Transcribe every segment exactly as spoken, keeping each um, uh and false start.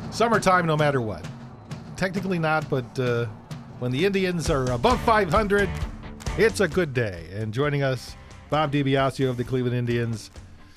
summertime no matter what. Technically not, but uh, when the Indians are above five hundred, it's a good day. And joining us, Bob DiBiasio of the Cleveland Indians.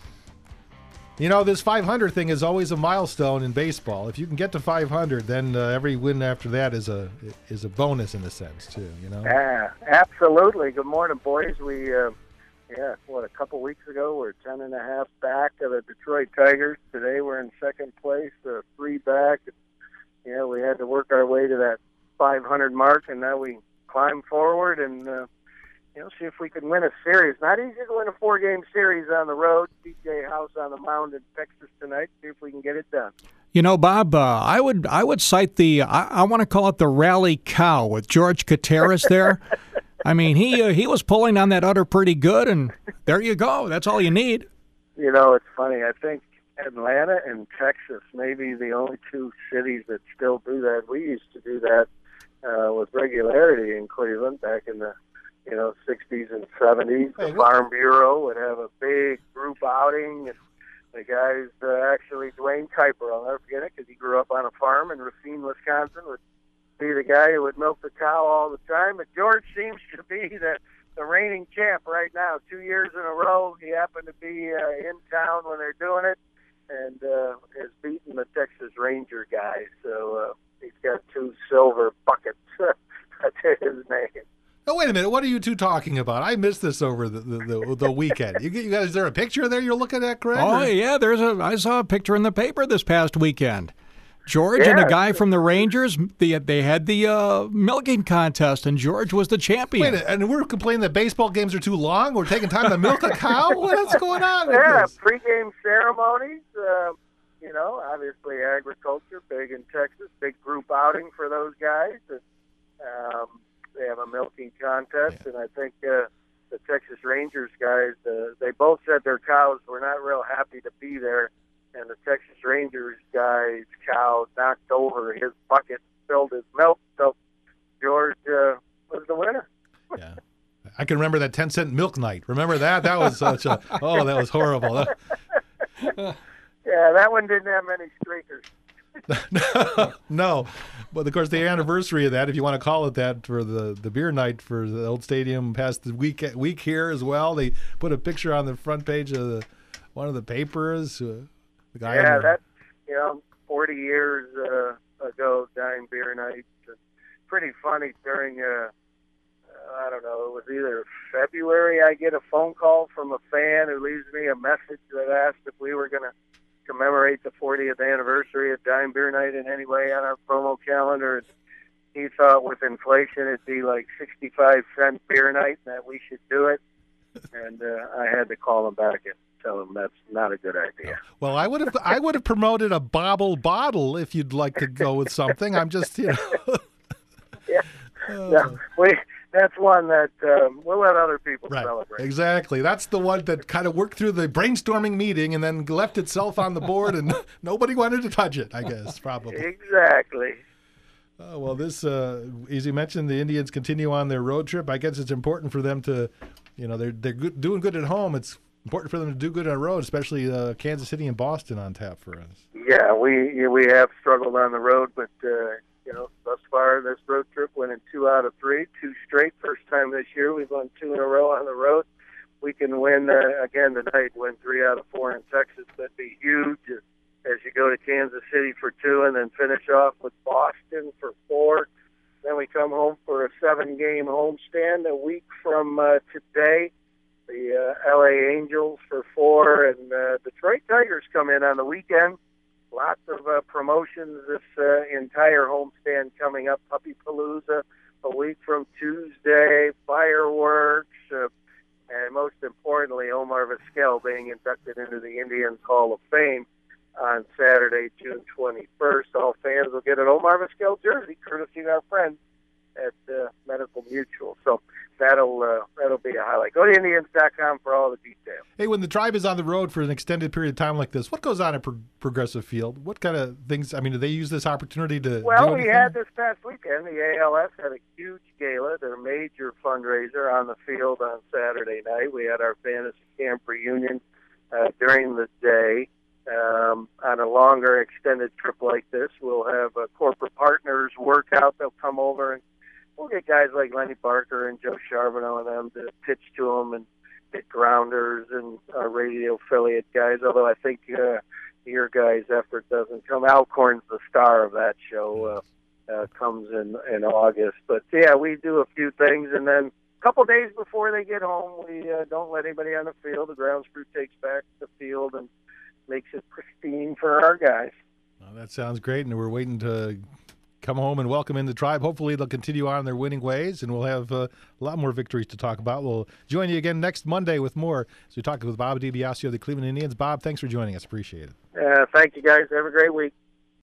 You know, this five hundred thing is always a milestone in baseball. If you can get to five hundred, then uh, every win after that is a is a bonus in a sense, too, you know? Yeah, absolutely. Good morning, boys. We, uh, yeah, what, a couple weeks ago, we we're ten and a half back of the Detroit Tigers. Today we're in second place, uh, three back. Yeah, we had to work our way to that five hundred mark, and now we climb forward and, uh, you know, see if we can win a series. Not easy to win a four-game series on the road. D J House on the mound in Texas tonight. See if we can get it done. You know, Bob, uh, I would I would cite the I, I want to call it the rally cow with George Coteras there. I mean, he uh, he was pulling on that udder pretty good, and there you go. That's all you need. You know, it's funny. I think Atlanta and Texas may be the only two cities that still do that. We used to do that uh, with regularity in Cleveland back in the you know, sixties and seventies. The Farm Bureau would have a big group outing, and the guys, uh, actually, Dwayne Kuiper, I'll never forget it, because he grew up on a farm in Racine, Wisconsin, would be the guy who would milk the cow all the time. But George seems to be the, the reigning champ right now. Two years in a row, he happened to be uh, in town when they're doing it, and uh, has beaten the Texas Ranger guys. So uh, he's got two silver buckets to his name. Oh, wait a minute. What are you two talking about? I missed this over the the, the, the weekend. You, you guys, is there a picture there you're looking at, Greg? Oh, or? yeah. There's a. I saw a picture in the paper this past weekend. George yeah. and a guy from the Rangers, the, they had the uh, milking contest, and George was the champion. Wait, and we're complaining that baseball games are too long? We're taking time to milk a cow? What's going on with yeah, this? Pre-game ceremonies, uh, you know, obviously agriculture, big in Texas, big group outing for those guys. And, um, they have a milking contest, yeah. and I think uh, the Texas Rangers guys, uh, they both said their cows were not real happy to be there, and the Texas Rangers guy's cow knocked over his bucket, spilled his milk, so George uh, was the winner. Yeah, I can remember that ten cent milk night. Remember that? That was such a, oh, that was horrible. Yeah, that one didn't have many streakers. no, no, but of course the anniversary of that, if you want to call it that, for the, the beer night for the old stadium past the week week here as well. They put a picture on the front page of the, one of the papers. Uh, the guy yeah, the, that's you know forty years uh, ago, Dime Beer Night. It's pretty funny. During uh, I don't know, it was either February. I get a phone call from a fan who leaves me a message that asked if we were going to commemorate the fortieth anniversary of Dime Beer Night in any way on our promo calendar. He thought with inflation it'd be like sixty-five cent beer night and that we should do it. And uh, I had to call him back and tell him that's not a good idea. Well, I would have I would have promoted a bobble bottle if you'd like to go with something. I'm just, you know. yeah. Uh, yeah. We That's one that um, we'll let other people right. celebrate. Exactly. That's the one that kind of worked through the brainstorming meeting and then left itself on the board, and nobody wanted to touch it, I guess, probably. Exactly. Uh, well, this, uh, as you mentioned, the Indians continue on their road trip. I guess it's important for them to, you know, they're they're good, doing good at home. It's important for them to do good on the road, especially uh, Kansas City and Boston on tap for us. Yeah, we we have struggled on the road, but uh, you know, thus far this road trip went in two out of three, two straight. First time this year we've won two in a row on the road. We can win uh, again tonight, win three out of four in Texas. That'd be huge as you go to Kansas City for two and then finish off with Boston for four. Then we come home for a seven-game homestand a week from uh, today. The uh, L A Angels for four, and uh, Detroit Tigers come in on the weekend. Lots of uh, promotions this uh, entire homestand coming up. Puppy Palooza a week from Tuesday, fireworks, uh, and most importantly, Omar Vizquel being inducted into the Indians Hall of Fame on Saturday, June twenty-first. All fans will get an Omar Vizquel jersey, courtesy of our friends at uh, Medical Mutual. So that'll uh, that'll be a highlight. Go to Indians dot com for all the details. Hey, when the Tribe is on the road for an extended period of time like this, what goes on at Pro- Progressive Field? What kind of things? I mean, do they use this opportunity to? Well, do we had this past weekend. The A L S had a huge gala, their major fundraiser, on the field on Saturday night. We had our fantasy camp reunion uh, during the day. Um, on a longer extended trip like this, we'll have uh, corporate partners work out. They'll come over, and we'll get guys like Lenny Barker and Joe Charbonneau and them to pitch to them, and get grounders and our radio affiliate guys. Although I think uh, your guys' effort doesn't come. Alcorn's the star of that show. Uh, uh, comes in in August, but yeah, we do a few things, and then a couple days before they get home, we uh, don't let anybody on the field. The grounds crew takes back the field and makes it pristine for our guys. Well, that sounds great, and we're waiting to come home and welcome in the Tribe. Hopefully they'll continue on their winning ways, and we'll have uh, a lot more victories to talk about. We'll join you again next Monday with more. So we talked with Bob DiBiasio of the Cleveland Indians. Bob, thanks for joining us. Appreciate it. Uh, thank you, guys. Have a great week.